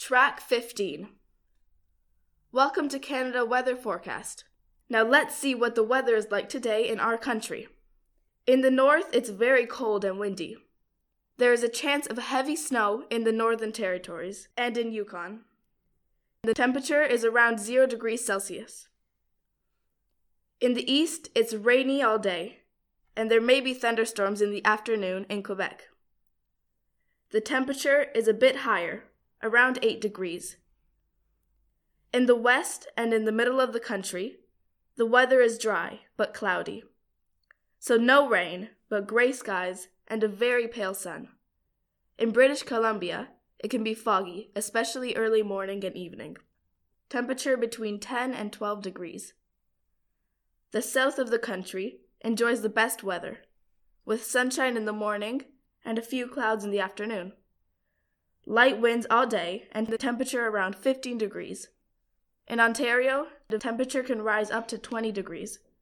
Track 15. Welcome to Canada Weather Forecast. Now let's see what the weather is like today in our country. In the north, it's very cold and windy. There is a chance of heavy snow in the Northern Territories and in Yukon. The temperature is around 0 degrees Celsius. In the east, it's rainy all day, and there may be thunderstorms in the afternoon in Quebec. The temperature is a bit higher, around 8 degrees. In the west and in the middle of the country, the weather is dry but cloudy. So no rain, but gray skies and a very pale sun. In British Columbia, it can be foggy, especially early morning and evening. Temperature between 10 and 12 degrees. The south of the country enjoys the best weather, with sunshine in the morning and a few clouds in the afternoon. Light winds all day and the temperature around 15 degrees. In Ontario, the temperature can rise up to 20 degrees.